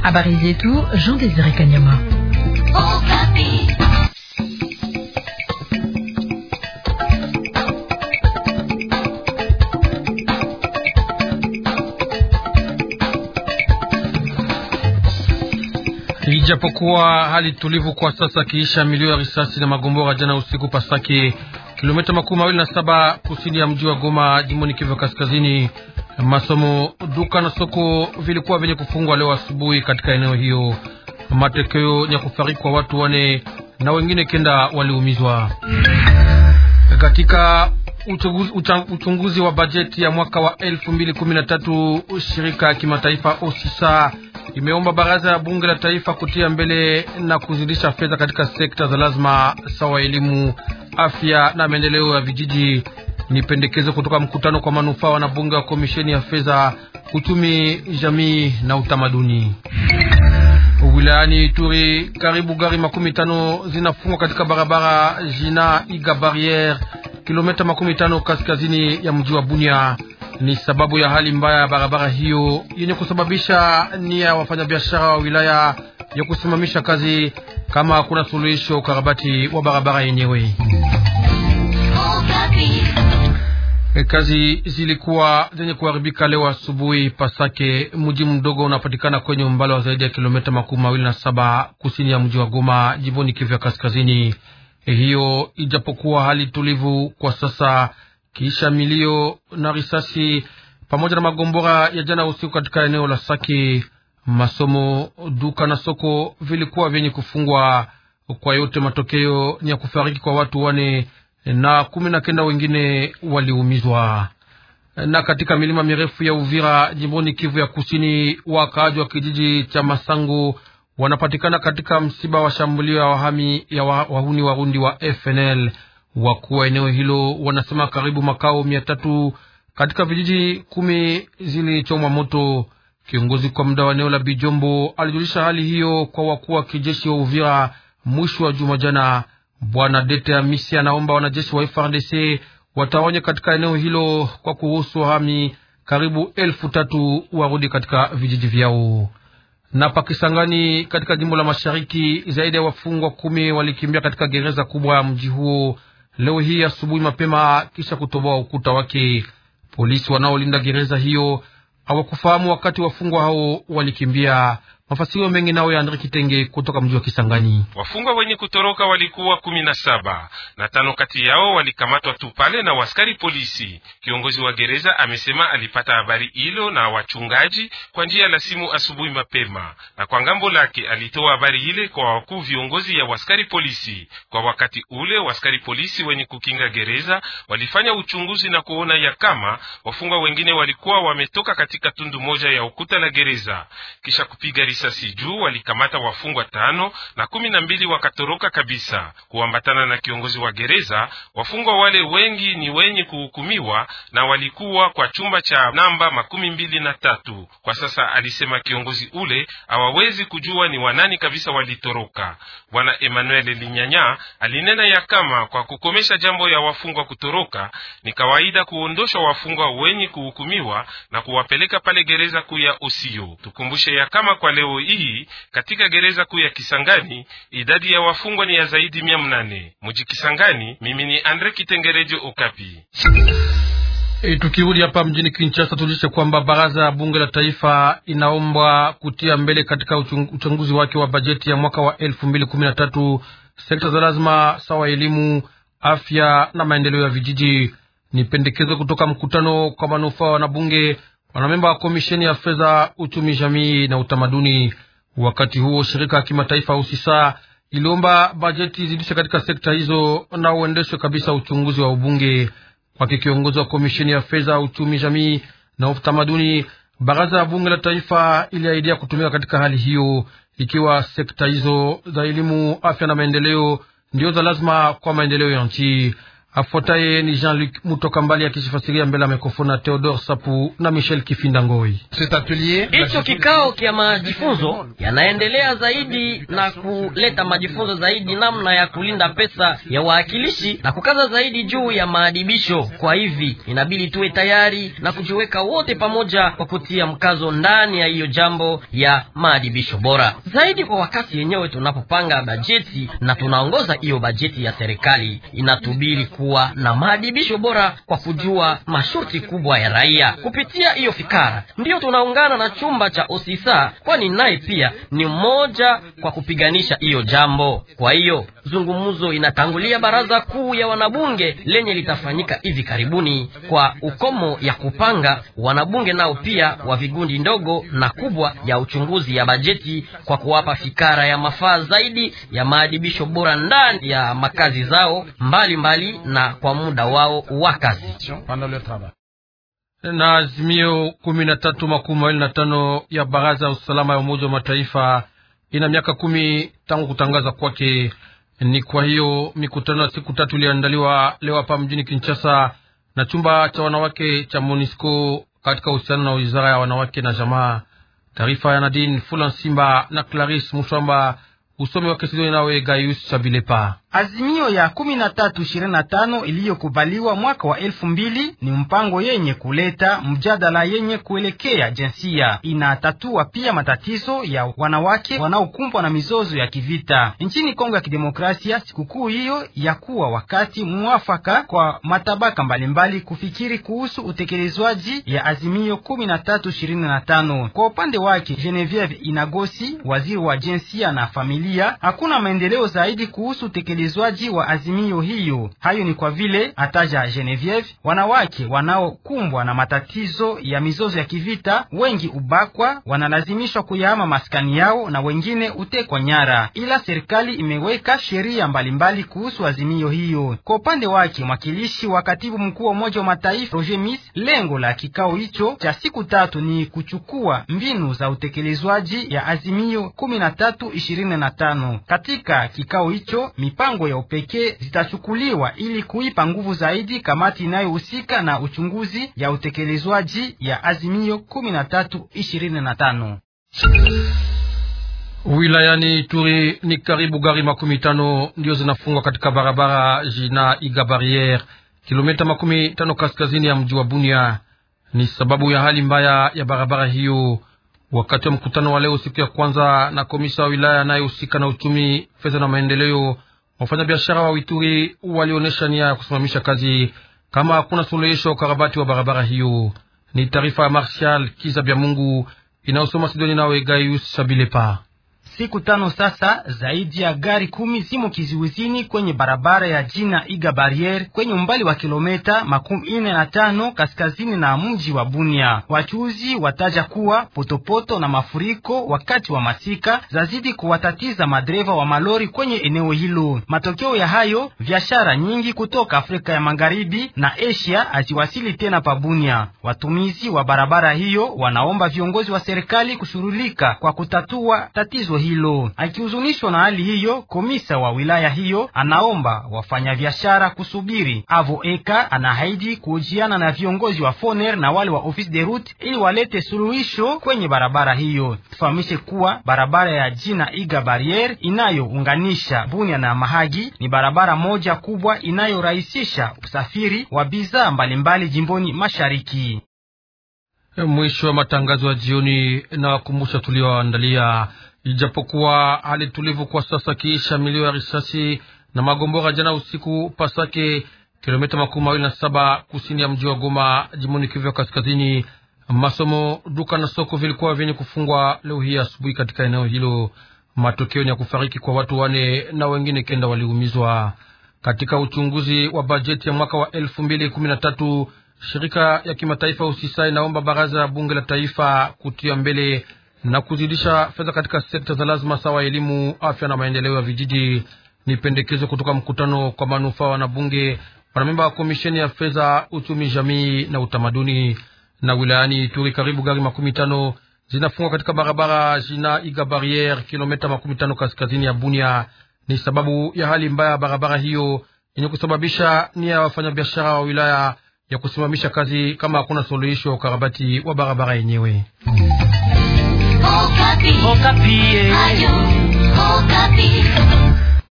Habari zetu Jean Désiré Kanyama. Ijapokuwa hali tulivu kwa sasa kiisha milio ya risasi na magombora jana usiku Pasake, kilomita 27 kusini ya mji wa Goma, jimboni Kivu Kaskazini, masomo, duka na soko vilikuwa vyenye kufungwa leo asubuhi katika eneo hiyo. Matokeo ya kufariki kwa watu 4 na wengine 9 waliumizwa. Katika uchunguzi wa bajeti ya mwaka wa 2013, shirika ya kimataifa OSISA imeomba baraza ya bunge la taifa kutia mbele na kuzidisha fedha katika sekta za lazima sawa elimu, afya na maendeleo ya vijiji. Ni pendekezo kutoka mkutano kwa manufaa wa bunge wa komisheni ya fedha, uchumi, jamii na utamaduni. Wilayani Ituri, karibu gari 15 zinafungwa katika barabara Jina Iga Barriere, kilomita 15 kaskazini ya mji wa Bunia. Ni sababu ya hali mbaya ya barabara hiyo yenye kusababisha nia ya wafanyabiashara wa wilaya ya kusimamisha kazi kama hakuna suluhisho ukarabati wa barabara yenyewe. Kazi zilikuwa zenye kuharibika leo asubuhi Pasake, mji mdogo unapatikana kwenye umbali wa zaidi ya kilomita 27 kusini ya mji wa Goma, jimboni Kivu ya Kaskazini. Hiyo ijapokuwa hali tulivu kwa sasa kisha milio na risasi pamoja na magombora ya jana usiku katika eneo la Saki, masomo, duka na soko vilikuwa vyenye kufungwa. Kwa yote matokeo ni ya kufariki kwa watu 4 na 19 wengine waliumizwa. Na katika milima mirefu ya Uvira, jimboni Kivu ya Kusini, wakaaji wa kijiji cha Masango wanapatikana katika msiba wa shambulio ya wahami ya wahuni warundi wa FNL. Wakuu wa eneo hilo wanasema karibu makao 300 katika vijiji 10 zilichomwa moto. Kiongozi kwa muda wa eneo la Bijombo alijulisha hali hiyo kwa wakuu wa kijeshi wa Uvira mwisho wa juma jana. Bwana Dete Amisi anaomba wanajeshi wa FARDC watawanye katika eneo hilo kwa kuruhusu wahami karibu 1000 warudi katika vijiji vyao. Na Pakisangani, katika jimbo la Mashariki, zaidi ya wafungwa 10 walikimbia katika gereza kubwa ya mji huo leo hii asubuhi mapema kisha kutoboa ukuta wake. Polisi wanaolinda gereza hiyo hawakufahamu wakati wafungwa hao walikimbia. Mafasiro mengi nao ya Andre Kitenge kutoka mji wa Kisangani. Wafungwa wenye kutoroka walikuwa 17 na 5 kati yao walikamatwa tu pale na waskari polisi. Kiongozi wa gereza amesema alipata habari hilo na wachungaji kwa njia la simu asubuhi mapema, na kwa ngambo lake alitoa habari ile kwa wakuu viongozi ya waskari polisi. Kwa wakati ule waskari polisi wenye kukinga gereza walifanya uchunguzi na kuona ya kama wafungwa wengine walikuwa wametoka katika tundu moja ya ukuta la gereza. Kisha kupiga risasi juu walikamata wafungwa 5 na 12 wakatoroka kabisa. Kuambatana na kiongozi wa gereza, wafungwa wale wengi ni wenye kuhukumiwa na walikuwa kwa chumba cha namba 23. Kwa sasa, alisema kiongozi ule, hawawezi kujua ni wanani kabisa walitoroka. Bwana Emmanuel Linyanya alinena ya kama kwa kukomesha jambo ya wafungwa kutoroka, ni kawaida kuondosha wafungwa wenye kuhukumiwa na kuwapeleka pale gereza kuu ya Osio. Tukumbushe ya kama kwa leo hii katika gereza kuu ya Kisangani idadi ya wafungwa ni ya zaidi 800. Mji Kisangani, mimi ni Andre Kitengerejo, Okapi. Tukirudi hapa mjini Kinshasa, tulishe kwamba baraza ya bunge la taifa inaomba kutia mbele katika uchunguzi wake wa bajeti ya mwaka wa 2013 sekta za lazima sawa elimu, afya na maendeleo ya vijiji. Ni pendekezo kutoka mkutano kwa manufaa wa bunge wanamemba wa komisheni ya fedha, uchumi, jamii na utamaduni. Wakati huo shirika ya kimataifa OSISA iliomba bajeti zidishe katika sekta hizo na uendeshwe kabisa uchunguzi wa ubunge. Kwa kiongozi wa komisheni ya fedha, uchumi, jamii na utamaduni, baraza ya bunge la taifa iliahidia kutumika katika hali hiyo, ikiwa sekta hizo za elimu, afya na maendeleo ndio za lazima kwa maendeleo ya nchi. Afuataye ni Jean-Luc Mutokambali akishifasiria mbele ya mikrofoni na Theodore Sapu na Michel Kifinda Ngoi. Hicho kikao kia majifunzo yanaendelea zaidi na kuleta majifunzo zaidi namna ya kulinda pesa ya waakilishi na kukaza zaidi juu ya maadibisho. Kwa hivi inabidi tuwe tayari na kujiweka wote pamoja kwa kutia mkazo ndani ya hiyo jambo ya maadibisho bora zaidi. Kwa wakati yenyewe tunapopanga bajeti na tunaongoza hiyo bajeti ya serikali, inatubiri kuwa na maadibisho bora kwa kujua masharti kubwa ya raia. Kupitia hiyo fikara ndio tunaungana na chumba cha Osisa, kwani naye pia ni mmoja kwa kupiganisha hiyo jambo. Kwa hiyo zungumuzo inatangulia baraza kuu ya wanabunge lenye litafanyika hivi karibuni kwa ukomo ya kupanga wanabunge nao pia wa vigundi ndogo na kubwa ya uchunguzi ya bajeti kwa kuwapa fikara ya mafaa zaidi ya maadibisho bora ndani ya makazi zao mbali na kwa muda wao wa kazi. Na azimio 1325 ya baraza ya usalama ya Umoja wa Mataifa ina miaka 10 tangu kutangaza kwake. Ni kwa hiyo mikutano ya siku 3 iliandaliwa leo hapa mjini Kinshasa na chumba cha wanawake cha MONUSCO katika uhusiano na wizara ya wanawake na jamaa. Taarifa ya Nadine Fulan Simba na Clarisse Mushamba, usomi wake Sidoni nawe Gaius Chabilepa. Azimio ya 1325 iliyokubaliwa mwaka wa 2000 ni mpango yenye kuleta mjadala yenye kuelekea jinsia. Inatatua pia matatizo ya wanawake wanaokumbwa na mizozo ya kivita. Nchini Kongo ya Kidemokrasia, sikukuu hiyo ya kuwa wakati mwafaka kwa matabaka mbalimbali kufikiri kuhusu utekelezwaji ya azimio 1325. Kwa upande wake Genevieve Inagosi, waziri wa jinsia na familia, hakuna maendeleo zaidi kuhusu utekelezwaji wa azimio hiyo. Hayo ni kwa vile ataja Genevieve, wanawake wanaokumbwa na matatizo ya mizozo ya kivita wengi ubakwa, wanalazimishwa kuyahama maskani yao na wengine utekwa nyara, ila serikali imeweka sheria mbalimbali kuhusu azimio hiyo. Kwa upande wake mwakilishi wa katibu mkuu wa Umoja wa Mataifa Roger Miss, lengo la kikao hicho cha siku 3 ni kuchukua mbinu za utekelezwaji ya azimio 1325. Katika kikao hicho mipango ya upekee zitachukuliwa ili kuipa nguvu zaidi kamati inayohusika na uchunguzi ya utekelezwaji ya azimio 1325. Wilayani Ituri ni karibu gari 15 ndio zinafungwa katika barabara Jina Iga Barriere, kilomita 15 kaskazini ya mji wa Bunia. Ni sababu ya hali mbaya ya barabara hiyo. Wakati wa mkutano wa leo siku ya kwanza na komisa wa wilaya anayehusika na uchumi, fedha na maendeleo, wafanya biashara wa Ituri walionyesha nia ya kusimamisha kazi kama hakuna suluhisho ukarabati wa barabara hiyo. Ni taarifa ya Martial Kizabya Mungu inayosoma Sidoni nawe Gaius Shabilepa. Siku 5 sasa zaidi ya gari 10 zimo kizuizini kwenye barabara ya Jina Iga Barriere kwenye umbali wa kilomita 45 kaskazini na mji wa Bunia. Wachuuzi wataja kuwa potopoto na mafuriko wakati wa masika zazidi kuwatatiza madereva wa malori kwenye eneo hilo. Matokeo ya hayo, biashara nyingi kutoka Afrika ya Magharibi na Asia haziwasili tena pa Bunia. Watumizi wa barabara hiyo wanaomba viongozi wa serikali kushughulika kwa kutatua tatizo hilo. Akihuzunishwa na hali hiyo, komisa wa wilaya hiyo anaomba wafanyabiashara kusubiri. Avo Eka anahaidi kuhojiana na viongozi wa Foner na wale wa Office de Route ili walete suluhisho kwenye barabara hiyo. Tufahamishe kuwa barabara ya Jina Iga Barriere inayounganisha Bunia na Mahagi ni barabara moja kubwa inayorahisisha usafiri wa bidhaa mbalimbali jimboni mashariki. Mwisho wa matangazo ya jioni na wakumbusha tulioandalia. Ijapokuwa hali tulivu kwa sasa kiisha milio ya risasi na magombora jana usiku Pasake, kilomita 27 kusini ya mji wa Goma, jimboni Kivu Kaskazini, masomo, duka na soko vilikuwa vyenye kufungwa leo hii asubuhi katika eneo hilo. Matokeo ni ya kufariki kwa watu 4 na wengine 9 waliumizwa. Katika uchunguzi wa bajeti ya mwaka wa 2013, shirika ya kimataifa Usisa inaomba baraza ya bunge la taifa kutia mbele na kuzidisha fedha katika sekta za lazima sawa elimu, afya na maendeleo ya vijiji. Ni pendekezo kutoka mkutano kwa manufaa wana bunge, wanamemba wa komisheni ya fedha, uchumi, jamii na utamaduni. Na wilayani Ituri karibu gari 15 zinafungwa katika barabara Jina Iga Barriere, kilomita 15 kaskazini ya Bunia. Ni sababu ya hali mbaya ya barabara hiyo yenye kusababisha nia ya wafanyabiashara wa wilaya ya kusimamisha kazi kama hakuna suluhisho ya ukarabati wa barabara yenyewe. Okapi. Okapi.